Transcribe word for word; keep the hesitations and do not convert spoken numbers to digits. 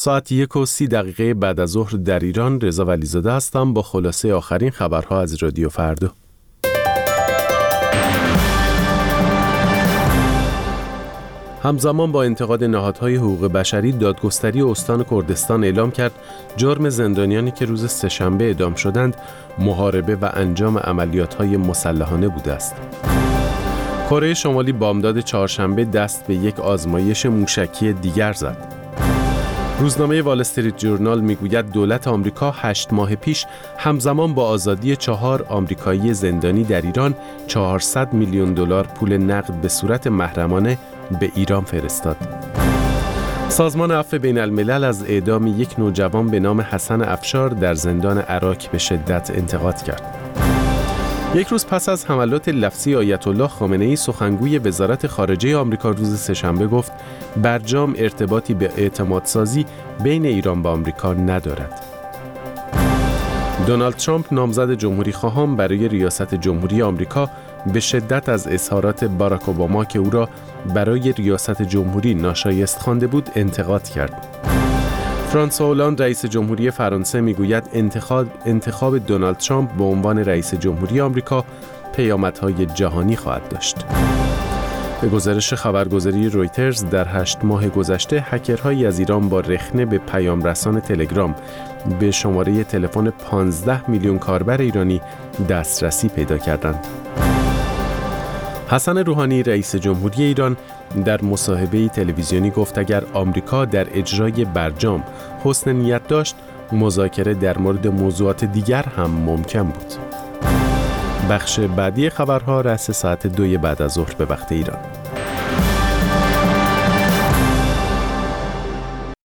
ساعت یک و سی دقیقه بعد از ظهر در ایران. رضا ولیزاده هستم با خلاصه آخرین خبرها از رادیو فردا. همزمان با انتقاد نهادهای حقوق بشری، دادگستری استان کردستان اعلام کرد جرم زندانیانی که روز سه‌شنبه اعدام شدند محاربه و انجام عملیات‌های مسلحانه بوده است. کره شمالی بامداد چهارشنبه دست به یک آزمایش موشکی دیگر زد. روزنامه وال استریت جورنال میگوید دولت آمریکا هشت ماه پیش همزمان با آزادی چهار آمریکایی زندانی در ایران چهارصد میلیون دلار پول نقد به صورت محرمانه به ایران فرستاد. سازمان عفو بین الملل از اعدام یک نوجوان به نام حسن افشار در زندان عراق به شدت انتقاد کرد. یک روز پس از حملات لفظی آیت الله خامنه‌ای، سخنگوی وزارت خارجه آمریکا روز سه‌شنبه گفت برجام ارتباطی به اعتمادسازی بین ایران و آمریکا ندارد. دونالد ترامپ نامزد جمهوری خواهان برای ریاست جمهوری آمریکا به شدت از اظهارات باراک اوباما که او را برای ریاست جمهوری ناشایست خوانده بود انتقاد کرد. فرانسوا هولند رئیس جمهوری فرانسه میگوید انتخاب انتخاب دونالد ترامپ به عنوان رئیس جمهوری آمریکا پیامدهای جهانی خواهد داشت. به گزارش خبرگزاری رویترز در هشت ماه گذشته هکرهایی از ایران با رخنه به پیام رسان تلگرام به شماره تلفن پانزده میلیون کاربر ایرانی دسترسی پیدا کردند. حسن روحانی رئیس جمهوری ایران در مصاحبه تلویزیونی گفت اگر آمریکا در اجرای برجام حسن نیت داشت، مذاکره در مورد موضوعات دیگر هم ممکن بود. بخش بعدی خبرها رأس ساعت دوی بعد از ظهر به وقت ایران.